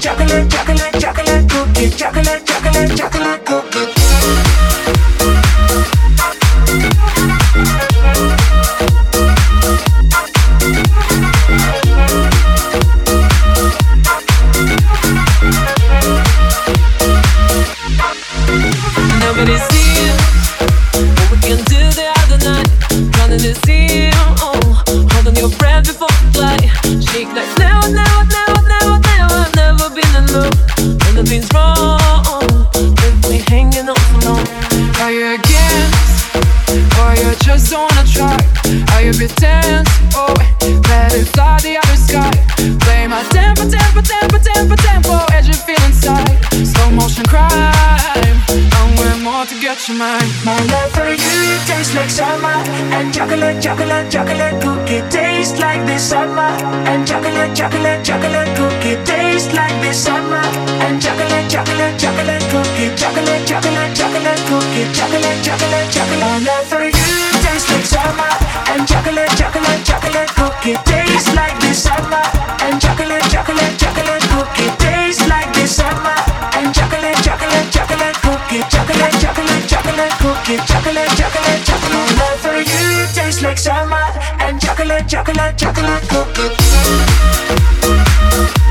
chocolate, chocolate, chocolate cookie, chocolate, chocolate, chocolate cookie. Nobody sees what we can do the other night. Running the sea, hold on your breath before we fly. Shake like never, never, never, never, never, never been in love. When nothing's wrong, if we hanging on so long. Are you against, or you just wanna try? Are you pretend, oh, let it fly the other sky? Play my tempo, tempo, tempo, tempo, tempo as you feel inside. Slow motion crime, I'm way more to get your mind. My love for you tastes like summer, and chocolate, chocolate, chocolate cookie tastes like this summer, and chocolate, chocolate, chocolate cookie tastes like this summer, and chocolate, chocolate, chocolate cookie, chocolate, chocolate, chocolate cookie, chocolate, chocolate, chocolate. My love for you tastes like summer, and chocolate, chocolate, chocolate cookie tastes like this summer, and chocolate, chocolate, chocolate cookie tastes like this summer, and chocolate, chocolate, chocolate cookie, chocolate, chocolate, chocolate cookie, chocolate, chocolate, chocolate. My love for you tastes like summer, and chocolate, chocolate, chocolate cookie.